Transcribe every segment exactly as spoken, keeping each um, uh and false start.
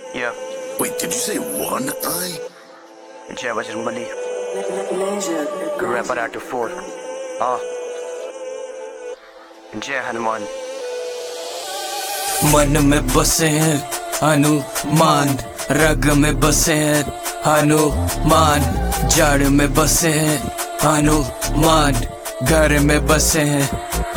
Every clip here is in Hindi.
Yeah. Wait, did you say one eye? जय बजरंगबली रैपर एट फोर हाँ जय हनुमान। मन में बसे हैं हनुमान, रग में बसे हैं हनुमान, जड़ में बसे हैं हनुमान, घर में बसे हैं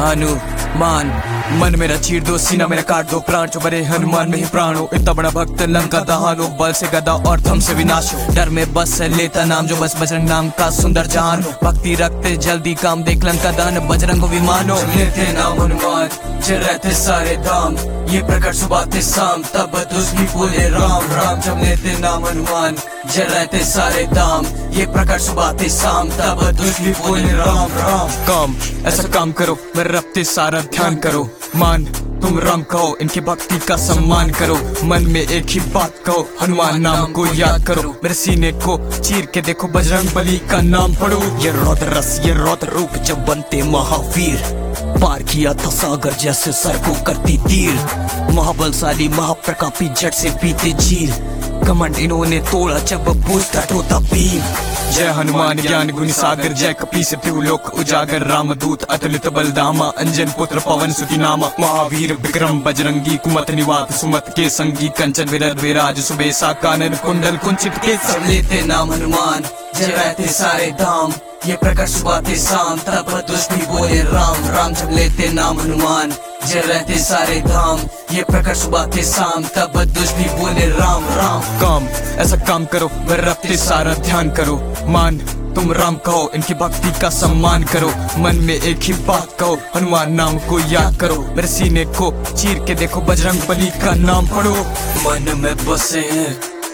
हनुमान। मन मेरा चीर दो, सीना मेरा काट दो, प्राण जो भरे हनुमान में ही प्राण हो। इतना बड़ा भक्त लंका दहन हो, बल से गदा और धम से विनाश हो। डर में बस लेता नाम जो बस बजरंग नाम का सुंदर जान हो। भक्ति रखते जल्दी काम देख लंका दहन, बजरंग को विमान हो। लेते नाम हनुमान जय रहते सारे धाम, ये प्रकट सुबह थे शाम, तब दुष्मी बोले राम राम। जब लेते नाम हनुमान जय रहते सारे धाम, ये प्रकट सुबह थे शाम, तब दुष्मी बोले राम राम। काम ऐसा काम करो मेरे रब ते सारा ध्यान करो, मान तुम राम कहो इनकी भक्ति का सम्मान करो। मन में एक ही बात कहो हनुमान नाम को याद करो, मेरे सीने को चीर के देखो बजरंग बली का नाम पढ़ो। ये रौद्र रस ये रौद्र रूप जब बनते महावीर, पार किया था सागर जैसे सर को करती तीर। महाबलशाली महाप्रकापी जट से पीते झील, कमंड इन्होंने तोड़ा जब पूछता तोता भीम। जय हनुमान ज्ञान गुण सागर, जय कपीस त्रिलोक उजागर। रामदूत अतुलित बलधामा, अंजन पुत्र पवन सुति नामा। महावीर विक्रम बजरंगी, कुमत निवात सुमत के संगी। कंचन विरद विराज सुबेसा, कानन कुंडल कुंचित के। सब लेते नाम हनुमान जय रहते सारे धाम, ये प्रकट सुबह थे शाम, तब दुष्मी बोले राम राम। जब लेते नाम हनुमान जय रहते सारे धाम, ये प्रकट सुबह थे शाम, तब दुष्मी बोले राम राम। काम ऐसा काम करो मेरे रब ते सारा ध्यान करो, मान तुम राम कहो इनकी भक्ति का सम्मान करो। मन में एक ही बात कहो हनुमान नाम को याद करो, मेरे सीने को चीर के देखो बजरंग बली का नाम पढ़ो। मन में बसे हैं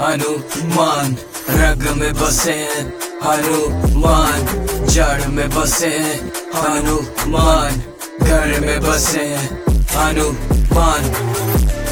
हनुमान, रग में बसे हैं हनुमान, जड़ में बसे हैं हनुमान, घर में बसे हैं हनुमान।